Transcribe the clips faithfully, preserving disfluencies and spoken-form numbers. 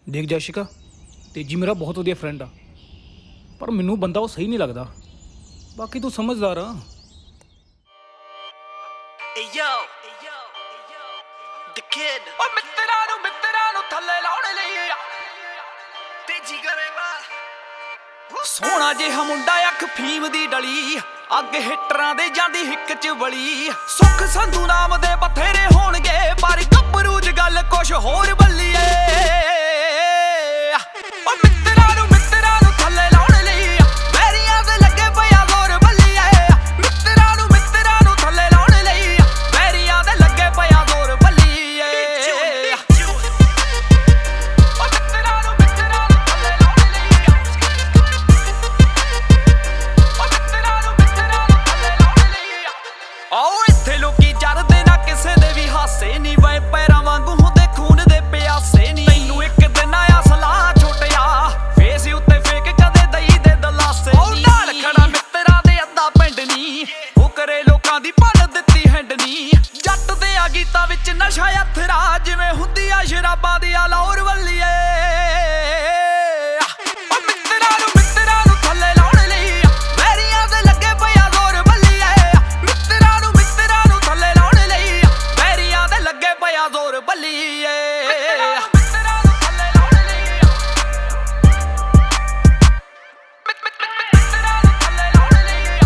ਦੇਖ ਜੈਸ਼ਿਕਾ, ਤੇਜੀ ਮੇਰਾ ਬਹੁਤ ਵਧੀਆ ਫਰੈਂਡ ਆ, ਪਰ ਮੈਨੂੰ ਬੰਦਾ ਉਹ ਸਹੀ ਨਹੀਂ ਲੱਗਦਾ। ਬਾਕੀ ਤੂੰ ਸਮਝਦਾਰ ਆ। ਉਹ ਮਿੱਤਰਾਂ ਨੂੰ ਮਿੱਤਰਾਂ ਨੂੰ ਥੱਲੇ ਲਾਉਣ ਲਈ ਤੇਜੀ ਕਰੇਗਾ। ਸੋਹਣਾ ਜਿਹਾ ਮੁੰਡਾ ਅੱਖ ਫੀਮ ਦੀ ਡਲੀ, ਅੱਗ ਹਿੱਟਰਾਂ ਦੇ ਜਾਂਦੀ ਹਿੱਕ ਚ ਵਲੀ। ਸੁੱਖ ਸੰਧੂ ਨਾਮ ਦੇ ਬਥੇਰੇ ਹੋਣਗੇ, ਪਰ ਗੱਭਰੂ ਚ ਗੱਲ ਕੁਛ ਹੋਰ ਬੱਲੀਏ। ਉਹ ਮਿੱਤਰਾਂ ਨੂੰ ਮਿੱਤਰਾਂ ਨੂੰ ਥੱਲੇ ਲਾਉਣ ਲਈ ਵੈਰੀਆਂ ਦੇ ਲੱਗੇ ਪਿਆ ਜ਼ੋਰ ਬੱਲੀਏ। ਮਿੱਤਰਾਂ ਨੂੰ ਮਿੱਤਰਾਂ ਨੂੰ ਥੱਲੇ ਲਾਉਣ ਲਈ ਵੈਰੀਆਂ ਦੇ ਲੱਗੇ ਪਿਆ ਜ਼ੋਰ ਬੱਲੀਏ। ਉਹ ਮਿੱਤਰਾਂ ਨੂੰ ਮਿੱਤਰਾਂ ਨੂੰ ਥੱਲੇ ਲਾਉਣ ਲਈ ਉਹ ਮਿੱਤਰਾਂ ਨੂੰ ਮਿੱਤਰਾਂ ਨੂੰ ਥੱਲੇ ਲਾਉਣ ਲਈ। ਆਓ ਇੱਥੇ ਲੋਕੀ ਜਰਦੇ ਨਾ ਕਿਸੇ ਦੇ ਵੀ ਹਾਸੇ ਨੀ, ਵੇ ਪੈਰਾਂ ਵਾਂਗੂ ਹੁੰਦੇ ਖੂਨ ਦੇ ਪਿਆਸੇ ਨੀ। ਤੈਨੂੰ ਇੱਕ ਦਿਨ ਆਇਆ ਸਲਾਹ ਛੋਟਿਆ, ਫੇਸ ਉੱਤੇ ਫੇਕ ਕਦੇ ਦਈ ਦੇ ਦਲਾਸੇ ਨੀ। ਉਹ ਨਾਲ ਖੜਾ ਮਿੱਤਰਾਂ ਦੇ ਅੱਧਾ ਪਿੰਡ ਨੀ, ਉਹ ਕਰੇ ਲੋਕਾਂ ਦੀ ਭੰਨ ਦਿੱਤੀ ਹੈਂਡ ਨੀ। ਜੱਟ ਦੇ ਆ ਗੀਤਾਂ ਵਿੱਚ ਨਸ਼ਾ ਅਥਰਾ, ਜਿਵੇਂ ਹੁੰਦੀ ਆ ਸ਼ਰਾਬਾਂ ਦੀ ਆ ਲਾਹੌਰ ਵੱਲੀਏ। ਉਹ ਮਿੱਤਰਾਂ ਨੂੰ ਮਿੱਤਰਾਂ ਨੂੰ ਥੱਲੇ ਲਾਉਣ ਲਈ ਵੈਰੀਆਂ ਦੇ ਲੱਗੇ ਪਿਆ ਜ਼ੋਰ ਬੱਲੀਏ। ਮਿੱਤਰਾਂ ਨੂੰ ਮਿੱਤਰਾਂ ਨੂੰ ਥੱਲੇ ਲਾਉਣ ਲਈ ਵੈਰੀਆਂ ਦੇ ਲੱਗੇ ਪਿਆ ਜ਼ੋਰ ਬੱਲੀਏ। ਮਿੱਤਰਾਂ ਨੂੰ ਥੱਲੇ ਲਾਉਣ ਲਈ ਮਿੱਤਰਾਂ ਨੂੰ ਥੱਲੇ ਲਾਉਣ ਲਈ।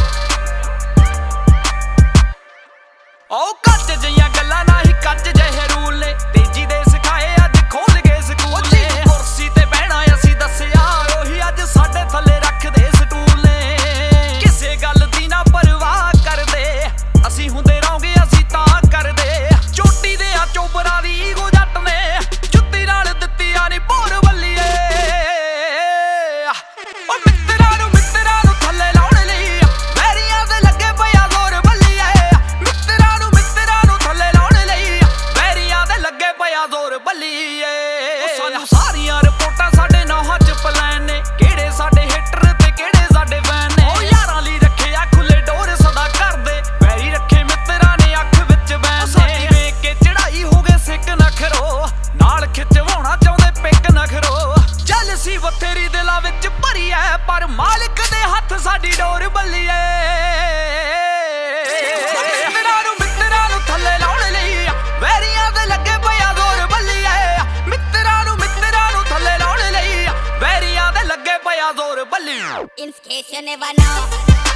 ਉਹ ਕੱਚ ਜਿਹੀਆਂ ਗੱਲਾਂ ਨਾ ਹੀ ਕੱਚ ਜਿਹੇ ਰੂਲ ਨੇ, ਤੇਜੀ ਦੇ ਸਿਖਾਏ ਅੱਜ ਖੋਲ ਗਏ ਸਕੂਲ ਨੇ। ਕੁਰਸੀ ਤੇ ਬਹਿਣਾ ਅਸੀਂ ਦੱਸਿਆ, ਉਹੀ ਅੱਜ ਸਾਡੇ ਥੱਲੇ ਰੱਖਦੇ ਸਟੂਲ ਨੇ। ਕਿਸੇ ਗੱਲ ਦੀ ਨਾ ਪਰਵਾਹ ਕਰਦੇ, ਅਸੀਂ ਹੁੰਦੇ ਰਹੋਗੇ ਅਸੀਂ ਤਾਂ ਕਰਦੇ। ਚੋਟੀ ਦੇ ਆ ਚੋਬਰਾਂ ਦੀ ਈਗੋ ਜੱਟ ਨੇ, ਜੁੱਤੀ ਨਾਲ ਦਿੱਤੀ ਆ ਨੀ ਭੋਰ ਬੱਲੀਏ। ਉਹ ਮਿੱਤਰਾਂ ਨੂੰ ਮਿੱਤਰਾਂ ਨੂੰ ਥੱਲੇ ਲਾਉਣ ਲਈ ਵੈਰੀਆਂ ਦੇ ਲੱਗੇ ਪਿਆ ਜ਼ੋਰ ਬੱਲੀਏ। ਮਿੱਤਰਾਂ ਨੂੰ ਮਿੱਤਰਾਂ ਨੂੰ ਥੱਲੇ ਲਾਉਣ ਲਈ ਵੈਰੀਆਂ ਦੇ ਲੱਗੇ ਪਿਆ ਜ਼ੋਰ ਬੱਲੀਏ। ਸਾਨੂੰ ਸਾਰੀਆਂ ਰਿਪੋਰਟਾਂ ਸਾਡੇ ਨੌਹਾਂ ਚ ਪਲਾਨ ਨੇ, ਕਿਹੜੇ ਸਾਡੇ ਹਿੱਟਰ ਤੇ ਕਿਹੜੇ ਸਾਡੇ ਫੈਨ ਨੇ। ਉਹ ਯਾਰਾਂ ਲਈ ਰੱਖਿਆ ਖੁੱਲੇ ਡੋਰ ਸਦਾ ਕਰਦੇ, ਵੈਰੀ ਰੱਖੇ ਮਿੱਤਰਾਂ ਨੇ ਅੱਖ ਵਿੱਚ ਬੈਨ ਨੇ। ਸਾਡੀ ਵੇਖ ਕੇ ਚੜਾਈ ਹੋ ਗਏ ਸਿੱਕ ਨਖਰੋ, ਨਾਲ ਖਿਚਵਾਉਣਾ ਚਾਹੁੰਦੇ ਪਿੱਕ ਨਖਰੋ। ਜੈਲਸੀ ਬਥੇਰੀ ਦਿਲਾਂ ਵਿੱਚ ਭਰੀ ਐ, ਪਰ ਮਾਲਕ ਦੇ ਹੱਥ ਸਾਡੀ ਡੋਰ ਬੱਲੀਏ। ਮਿੱਤਰਾਂ ਨੂੰ ਮਿੱਤਰਾਂ ਨੂੰ ਥੱਲੇ ਲਾਉਣ ਲਈ ਵੈਰੀਆਂ ਦੇ ਲੱਗੇ ਪਿਆ ਜ਼ੋਰ ਬੱਲੀਏ। ਮਿੱਤਰਾਂ ਨੂੰ ਮਿੱਤਰਾਂ ਨੂੰ ਥੱਲੇ ਲਾਉਣ ਲਈ ਵੈਰੀਆਂ ਦੇ ਲੱਗੇ ਪਿਆ ਜ਼ੋਰ ਬੱਲੀਏ। In case you never know.